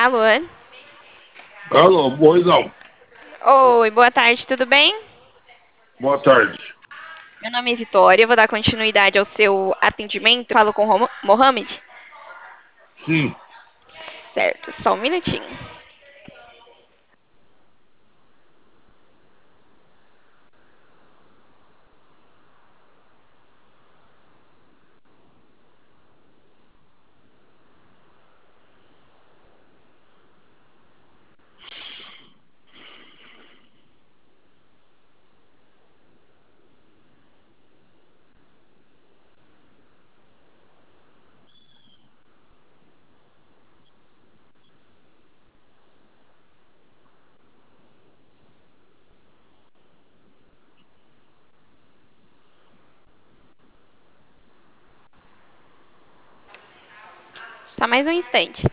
Alô? Alô, oi, não. Oi, boa tarde, tudo bem? Boa tarde. Meu nome é Vitória, vou dar continuidade ao seu atendimento. Falo com Mohamed? Sim, Certo, só um minutinho. Só mais um instante.